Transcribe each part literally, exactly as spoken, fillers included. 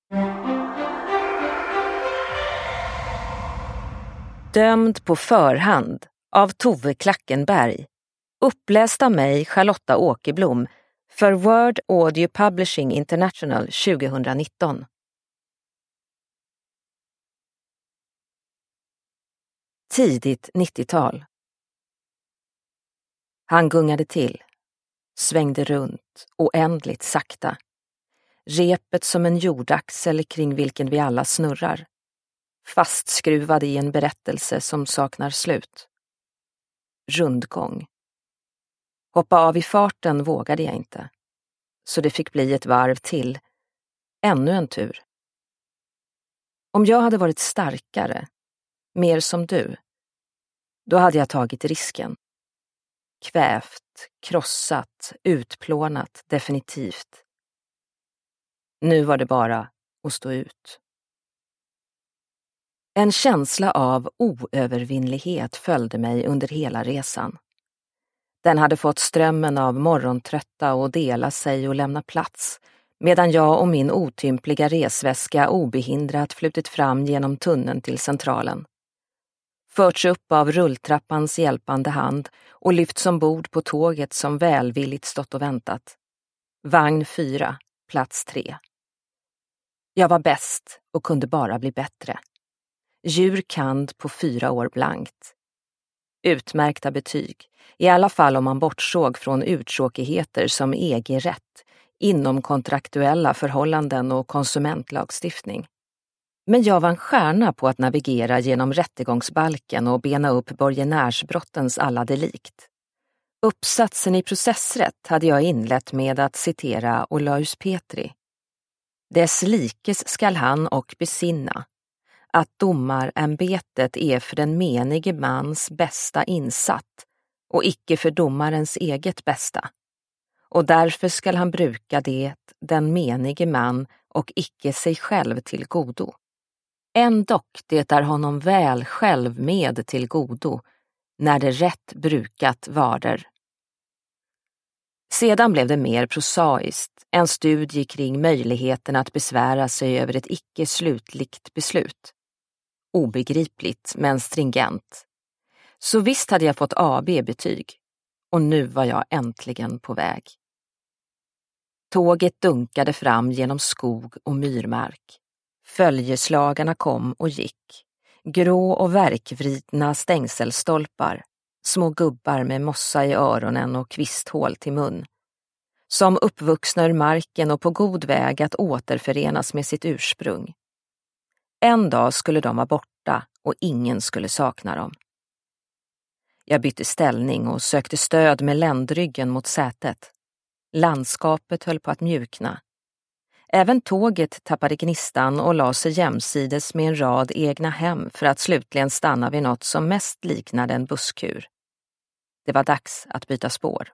Dömd på förhand av Tove Klackenberg. Uppläst av mig, Charlotta Åkerblom, för Word Audio Publishing International tjugonitton. Tidigt nittiotal. Han gungade till, svängde runt, oändligt sakta. Repet som en jordaxel kring vilken vi alla snurrar. Fastskruvad i en berättelse som saknar slut. Rundgång. Hoppa av i farten vågade jag inte. Så det fick bli ett varv till. Ännu en tur. Om jag hade varit starkare, mer som du, då hade jag tagit risken. Kvävt, krossat, utplånat, definitivt. Nu var det bara att stå ut. En känsla av oövervinnlighet följde mig under hela resan. Den hade fått strömmen av morgontrötta att dela sig och lämna plats, medan jag och min otympliga resväska obehindrat flutit fram genom tunneln till centralen. Förts upp av rulltrappans hjälpande hand och lyfts ombord på tåget som välvilligt stått och väntat. Vagn fyra, plats tre. Jag var bäst och kunde bara bli bättre. Jurkand på fyra år blankt. Utmärkta betyg, i alla fall om man bortsåg från uttråkigheter som E G-rätt, inom kontraktuella förhållanden och konsumentlagstiftning. Men jag var en stjärna på att navigera genom rättegångsbalken och bena upp borgenärsbrottens alla delikt. Uppsatsen i processrätt hade jag inlett med att citera Olaus Petri. Dess likes skall han och besinna, att domarämbetet är för den menige mans bästa insatt och icke för domarens eget bästa. Och därför skall han bruka det, den menige man, och icke sig själv till godo. Ändock det är honom väl själv med till godo, när det rätt brukat varder. Sedan blev det mer prosaiskt, en studie kring möjligheten att besvära sig över ett icke slutligt beslut. Obegripligt men stringent. Så visst hade jag fått A B-betyg, och nu var jag äntligen på väg. Tåget dunkade fram genom skog och myrmark. Följeslagarna kom och gick. Grå och värkvridna stängselstolpar. Små gubbar med mossa i öronen och kvisthål till mun. Som uppvuxna ur marken och på god väg att återförenas med sitt ursprung. En dag skulle de vara borta och ingen skulle sakna dem. Jag bytte ställning och sökte stöd med ländryggen mot sätet. Landskapet höll på att mjukna. Även tåget tappade gnistan och la sig jämsides med en rad egna hem för att slutligen stanna vid något som mest liknade en busskur. Det var dags att byta spår.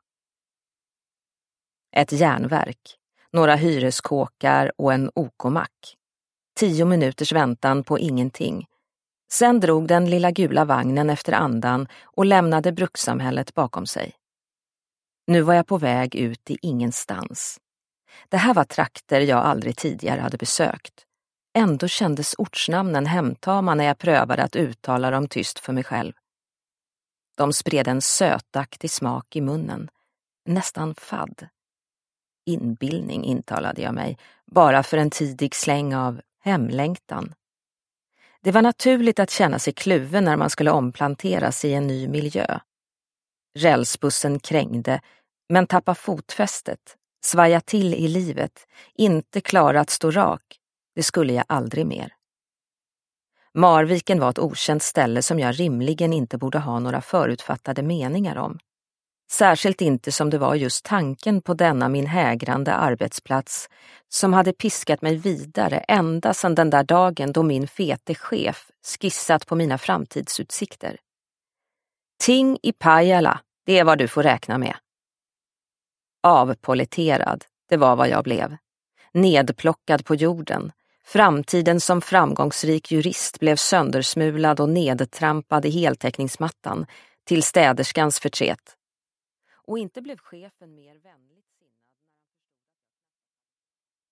Ett järnverk, några hyreskåkar och en okomack. Tio minuters väntan på ingenting. Sen drog den lilla gula vagnen efter andan och lämnade brukssamhället bakom sig. Nu var jag på väg ut i ingenstans. Det här var trakter jag aldrig tidigare hade besökt. Ändå kändes ortsnamnen hemtama när jag prövade att uttala dem tyst för mig själv. De spred en sötaktig smak i munnen, nästan fadd. Inbildning intalade jag mig, bara för en tidig släng av hemlängtan. Det var naturligt att känna sig kluven när man skulle omplanteras i en ny miljö. Rälsbussen krängde, men tappa fotfästet, svaja till i livet, inte klara att stå rak, det skulle jag aldrig mer. Marviken var ett okänt ställe som jag rimligen inte borde ha några förutfattade meningar om. Särskilt inte som det var just tanken på denna min hägrande arbetsplats som hade piskat mig vidare ända sedan den där dagen då min fete chef skissat på mina framtidsutsikter. Ting i Pajala, det är vad du får räkna med. Avpoliterad, det var vad jag blev. Nedplockad på jorden. Framtiden som framgångsrik jurist blev söndersmulad och nedtrampad i heltäckningsmattan till städerskans förtret. Och inte blev chefen mer vänlig.